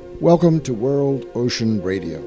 Welcome to World Ocean Radio.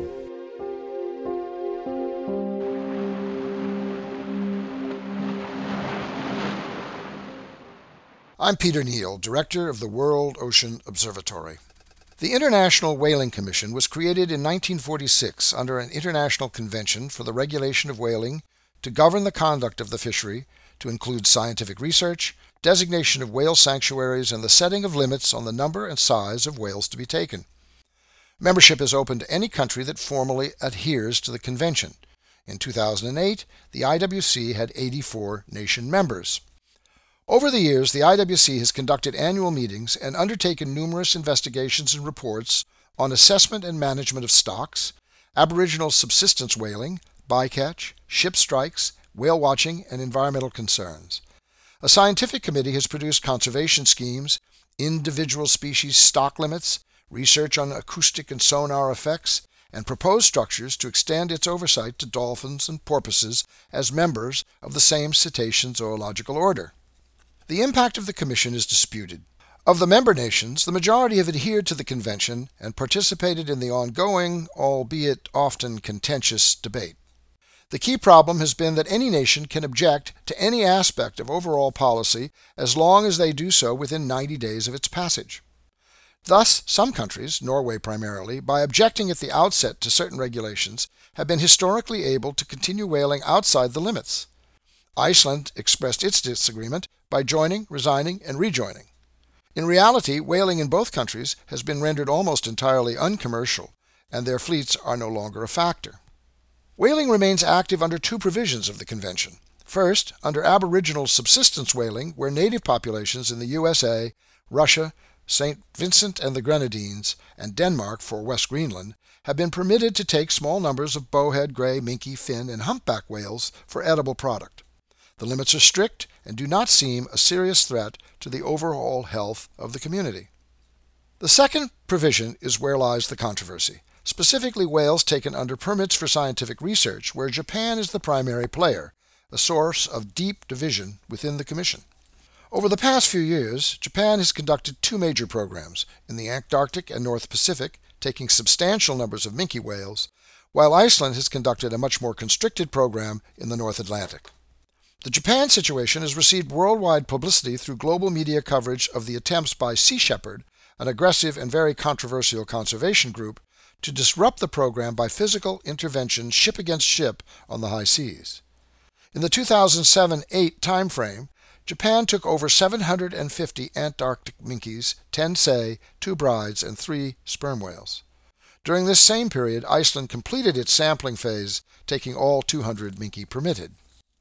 I'm Peter Neal, Director of the World Ocean Observatory. The International Whaling Commission was created in 1946 under an international convention for the regulation of whaling to govern the conduct of the fishery, to include scientific research, designation of whale sanctuaries, and the setting of limits on the number and size of whales to be taken. Membership is open to any country that formally adheres to the convention. In 2008, the IWC had 84 nation members. Over the years, the IWC has conducted annual meetings and undertaken numerous investigations and reports on assessment and management of stocks, Aboriginal subsistence whaling, bycatch, ship strikes, whale watching, and environmental concerns. A scientific committee has produced conservation schemes, individual species stock limits, research on acoustic and sonar effects, and proposed structures to extend its oversight to dolphins and porpoises as members of the same cetacean zoological order. The impact of the Commission is disputed. Of the member nations, the majority have adhered to the Convention and participated in the ongoing, albeit often contentious, debate. The key problem has been that any nation can object to any aspect of overall policy as long as they do so within 90 days of its passage. Thus, some countries, Norway primarily, by objecting at the outset to certain regulations, have been historically able to continue whaling outside the limits. Iceland expressed its disagreement by joining, resigning, and rejoining. In reality, whaling in both countries has been rendered almost entirely uncommercial, and their fleets are no longer a factor. Whaling remains active under two provisions of the Convention. First, under Aboriginal subsistence whaling, where native populations in the USA, Russia, St. Vincent and the Grenadines, and Denmark for West Greenland have been permitted to take small numbers of bowhead, gray, minke, fin, and humpback whales for edible product. The limits are strict and do not seem a serious threat to the overall health of the community. The second provision is where lies the controversy, specifically whales taken under permits for scientific research, where Japan is the primary player, a source of deep division within the Commission. Over the past few years, Japan has conducted two major programs in the Antarctic and North Pacific, taking substantial numbers of minke whales, while Iceland has conducted a much more constricted program in the North Atlantic. The Japan situation has received worldwide publicity through global media coverage of the attempts by Sea Shepherd, an aggressive and very controversial conservation group, to disrupt the program by physical intervention ship against ship on the high seas. In the 2007-8 timeframe, Japan took over 750 Antarctic minkes, 10 sei, 2 brides, and 3 sperm whales. During this same period, Iceland completed its sampling phase, taking all 200 minke permitted.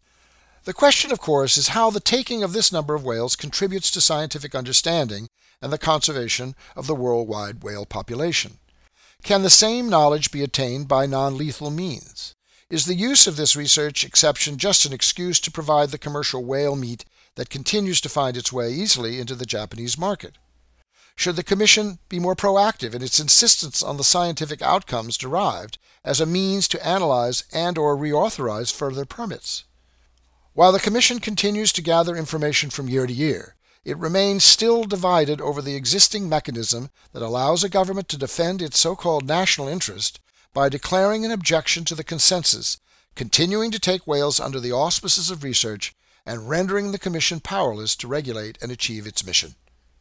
The question, of course, is how the taking of this number of whales contributes to scientific understanding and the conservation of the worldwide whale population. Can the same knowledge be attained by non-lethal means? Is the use of this research exception just an excuse to provide the commercial whale meat that continues to find its way easily into the Japanese market? Should the Commission be more proactive in its insistence on the scientific outcomes derived as a means to analyze and/or reauthorize further permits? While the Commission continues to gather information from year to year, it remains still divided over the existing mechanism that allows a government to defend its so-called national interest by declaring an objection to the consensus, continuing to take whales under the auspices of research, and rendering the Commission powerless to regulate and achieve its mission.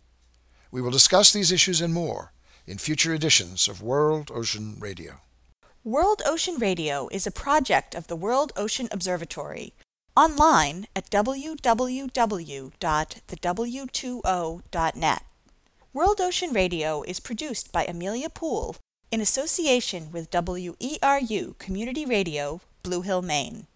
We will discuss these issues and more in future editions of World Ocean Radio. World Ocean Radio is a project of the World Ocean Observatory, online at www.thew20.net. World Ocean Radio is produced by Amelia Poole in association with WERU Community Radio, Blue Hill, Maine.